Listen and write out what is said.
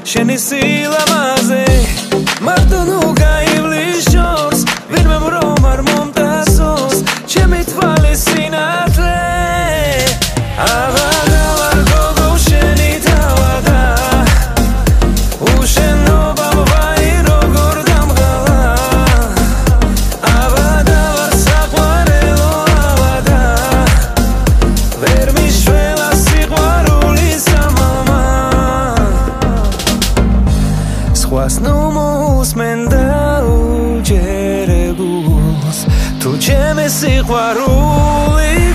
შენი სილამაზე მარტო ნუ გაივლის შორს ვინმე რომ არ მომტასოს ჩემი თვალის სინათლე აღარა ვარ გოგო შენი თავადა უშენობა ვაი როგორ დამღალა აბადა ვარ საყვარელო აბადა ვერ მიშველა სიყვარულის ამალმა სხვას ნუ მოსმენ დაუჯერებულს თუ ჩემი სიყვარული